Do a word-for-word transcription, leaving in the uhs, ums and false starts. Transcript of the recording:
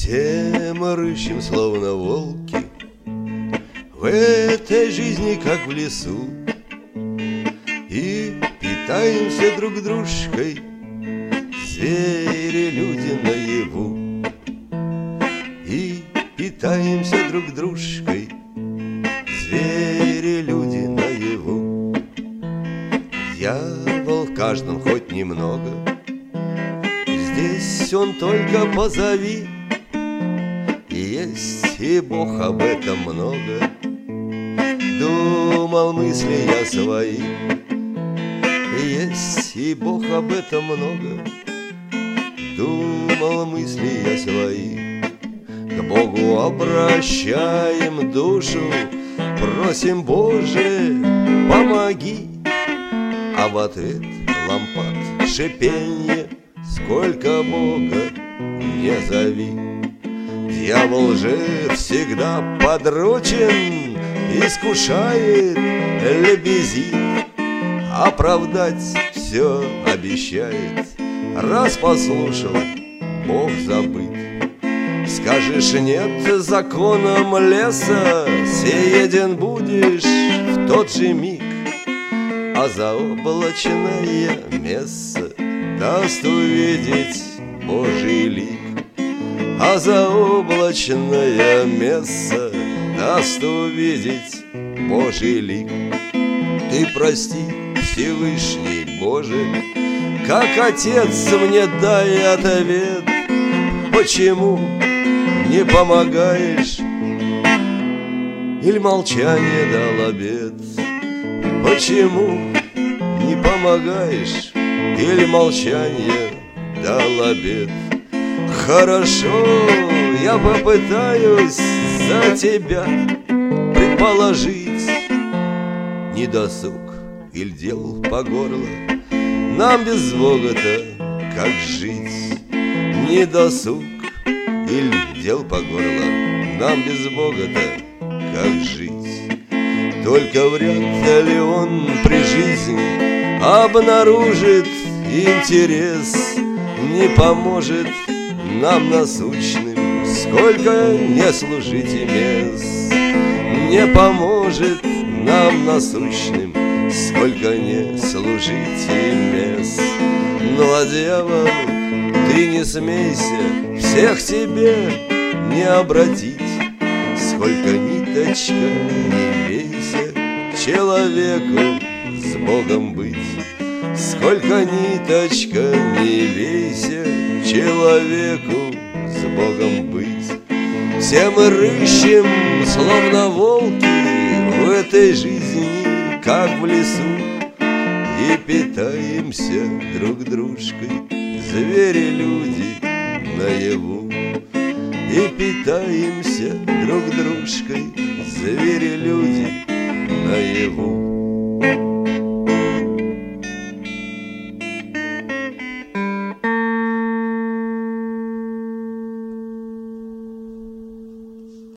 Все мы рыщем, словно волки, в этой жизни, как в лесу, и питаемся друг дружкой, звери, люди наяву. И питаемся друг дружкой, звери, люди наяву. Дьявол в каждом хоть немного, здесь он только позови. И есть и Бог об этом много, думал мысли я свои. И есть и Бог об этом много, думал мысли я свои. К Богу обращаем душу, просим: Боже, помоги. А в ответ лампад шипенье: сколько Бога не зови. Дьявол же всегда подручен, искушает, лебезит, оправдать все обещает. Раз послушал, Бог забыт. Скажешь нет законам леса, съеден будешь в тот же миг. А заоблачное место даст увидеть Божий лик. А заоблачное место даст увидеть Божий лик. Ты прости, Всевышний Боже, как Отец мне дай ответ. Почему не помогаешь? Или молчание дал обет? Почему не помогаешь? Или молчание дал обет? Хорошо, я попытаюсь за тебя предположить. Недосуг или дел по горло, нам без Бога-то как жить? Недосуг или дел по горло, нам без Бога-то как жить? Только вряд ли он при жизни обнаружит интерес, не поможет нам насущным, сколько не служите мест. Не поможет нам насущным, сколько не служите мест. Ну а дьявол, ты не смейся, всех тебе не обратить. Сколько ниточка не вейся, человеку с Богом быть. Сколько ниточка не вейся, человеку с Богом быть. Все мы рыщем, словно волки, в этой жизни, как в лесу, и питаемся друг дружкой, звери-люди наяву. И питаемся друг дружкой, звери-люди наяву.